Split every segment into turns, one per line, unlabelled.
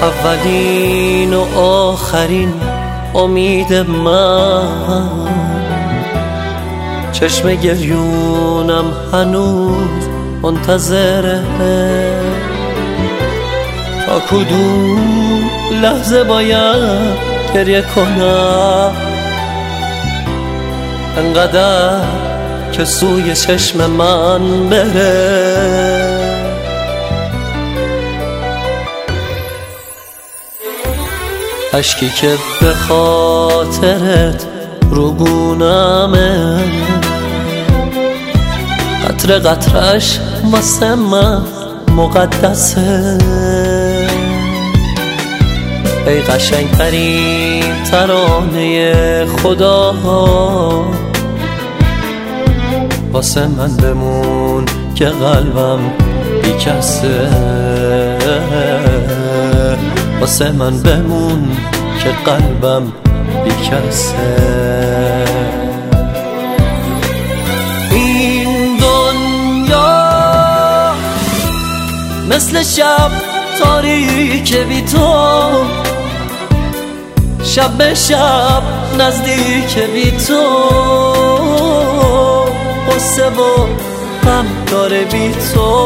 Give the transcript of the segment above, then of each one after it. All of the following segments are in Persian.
اولین و آخرین امید من، چشم گریونم هنوز منتظره تا کدوم لحظه باید گریه کنم، انقدر که سوی چشم من بره. اشکی که به خاطرت روگونمه، قطره قطرش واسه من مقدسه. ای قشنگ ترین ترانه خدا، واسه من بمون که قلبم بیکسه. واسه من بمون که قلبم بیکسه. این دنیا مثل شب تاریک بی تو، شب به شب نزدیک بی تو، قصه و غم داره بی تو.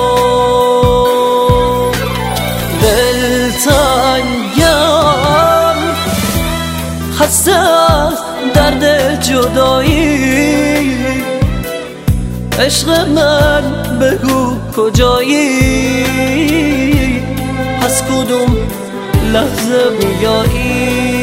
دلتنگم خسته از درد جدایی، عشق من بگو کجایی، از کدوم لحظه بیایی.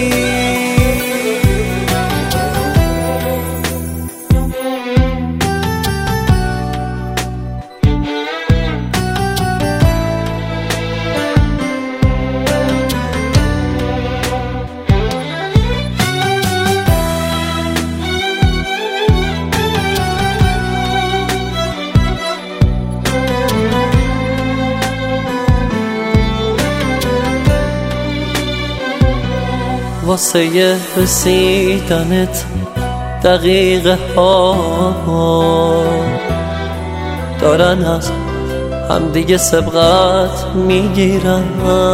واسه رسیدنت دقیقه ها دارن از همدیگه سبقت میگیرن.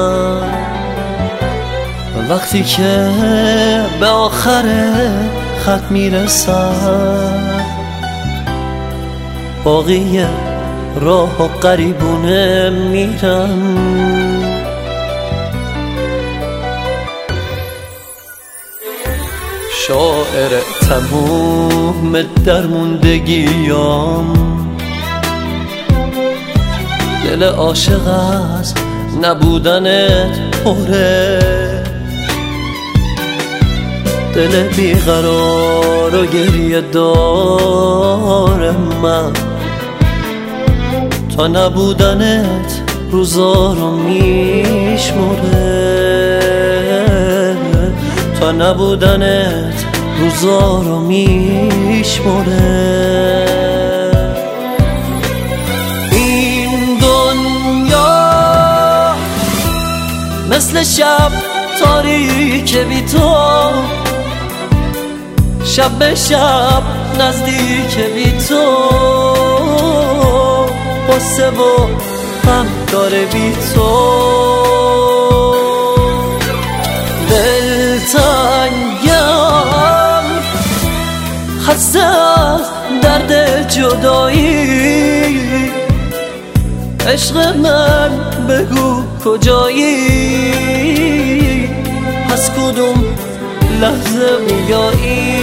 وقتی که به آخر خط میرسن، باقی راه و قریبونه میرن. شاعر تموم درموندگیام، دل عاشق از نبودنت پره، دل بیقرار و گریه دار من، تا نبودنت روزا رو میشمره، تا نبودنت روزا رو میشمره. این دنیا مثل شب تاریک بی تو، شب به شب نزدیک بی تو، قصه و غم داره بی تو. دلتنگم خسته از درد جدایی، عشق من بگو کجایی، از کدوم لحظه میایی.